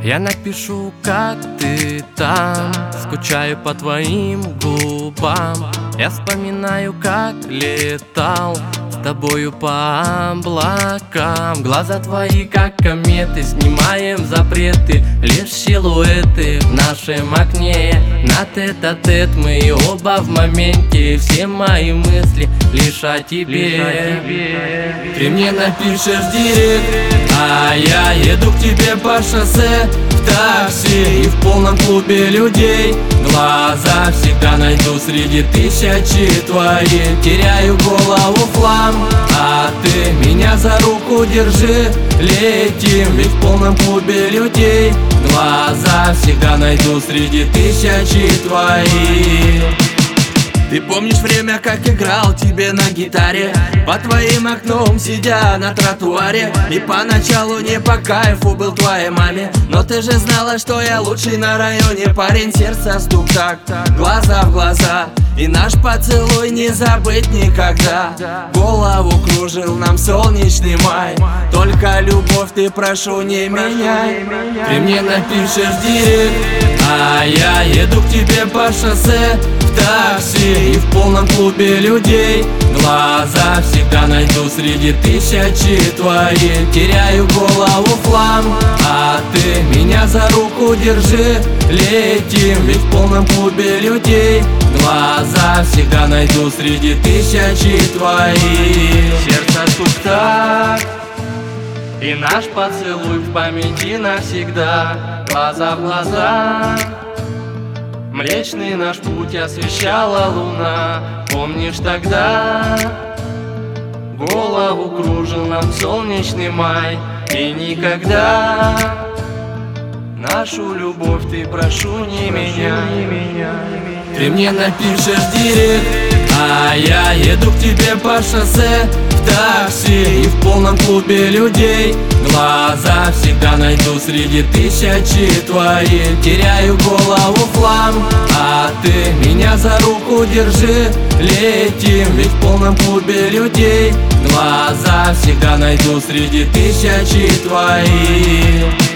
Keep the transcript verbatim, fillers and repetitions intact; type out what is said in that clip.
Я напишу, как ты там, скучаю по твоим губам. Я вспоминаю, как летал с тобою по облакам. Глаза твои, как кометы, снимаем запреты. Лишь силуэты в нашем окне. На тет-а-тет мы оба в моменте. Все мои мысли лишь о тебе. Ты мне напишешь директ, а я еду к тебе по шоссе в такси и в полном клубе людей. Глаза всегда найду среди тысячи твоих. Теряю голову в хлам, а ты меня за руку держи. Летим, ведь в полном клубе людей. Глаза всегда найду среди тысячи твоих. Ты помнишь время, как играл тебе на гитаре, под твоим окном сидя на тротуаре. И поначалу не по кайфу был твоей маме, но ты же знала, что я лучший на районе парень. Сердце стук так, глаза в глаза, и наш поцелуй не забыть никогда. Голову кружил нам солнечный май, только любовь ты, прошу, не меняй. Ты мне напишешь директ, а я еду к тебе по шоссе в такси и в полном клубе людей. Глаза всегда найду среди тысячи твоих. Теряю голову в хлам, а ты меня за руку держи. Летим, ведь в полном клубе людей. Глаза всегда найду среди тысячи твоих. Сердце стук так, и наш поцелуй в памяти навсегда. Глаза в глаза, Млечный наш путь освещала луна. Помнишь тогда? Голову кружил нам солнечный май. И никогда нашу любовь ты, прошу, не меняй. Ты мне напишешь директ, а я еду к тебе по шоссе в такси и в полном клубе людей. Глаза всегда найду среди тысячи твоих. Теряю голову в хлам, а ты меня за руку держи. Летим, ведь в полном клубе людей. Глаза всегда найду среди тысячи твоих.